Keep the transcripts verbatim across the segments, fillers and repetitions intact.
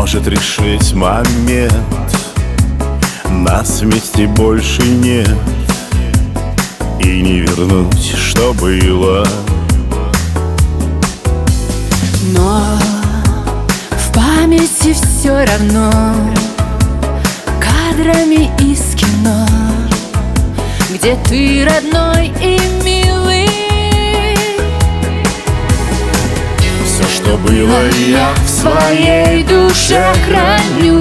может решить момент. Нас вместе больше нет, и не вернуть, что было. Но в памяти все равно кадрами из кино, где ты родной и милый. Все, что было, я в своей душе храню,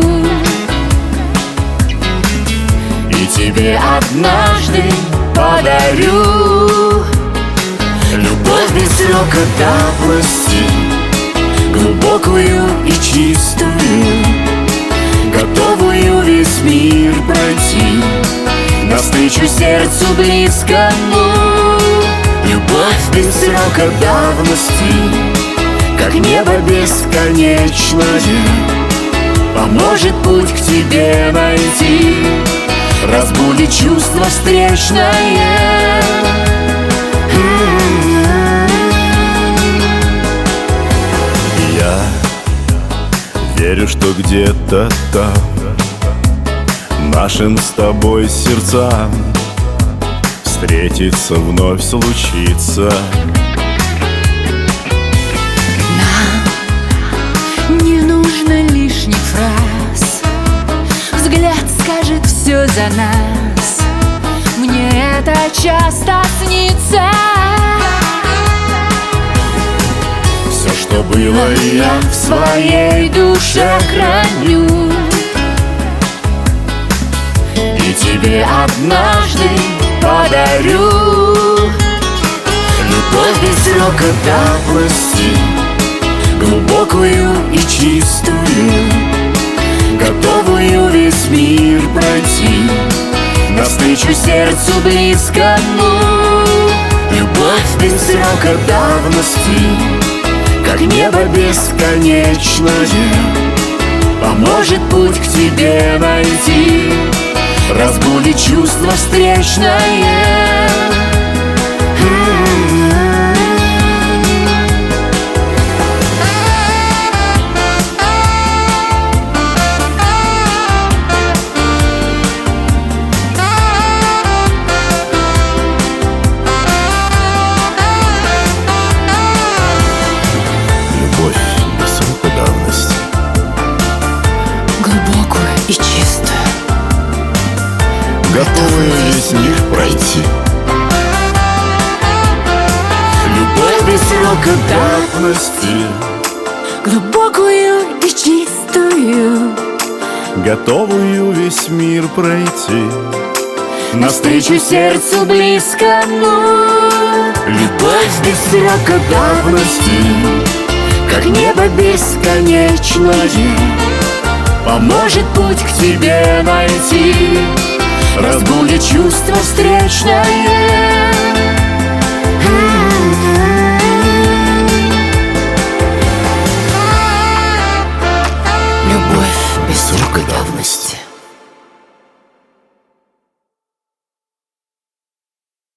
и тебе однажды подарю. любовь без срока давности, глубокую и чистую, готовую весь мир пройти, навстречу сердцу близкому. Любовь без срока давности, как небо бесконечное, поможет путь к тебе найти, разбудит чувство встречное. Я верю, что где-то там нашим с тобой сердцам встретиться вновь случится. Нам не нужно лишних фраз, взгляд скажет все за нас. Мне это часто снится. Все, что было, я в своей душе храню, и тебе однажды подарю. любовь без срока давности, глубокую и чистую, готовую весь мир пройти, навстречу сердцу близкому. Любовь без срока давности, как небо бесконечное, поможет путь к тебе найти, разбудит чувство встречное. Любовь без срока давности, глубокую и чистую, готовая весь мир пройти. Любовь без срока давности, глубокую и чистую, готовую весь мир пройти, навстречу сердцу близкому. любовь без срока давности, Как небо бесконечное, поможет путь к тебе найти, разбудит чувство встречное.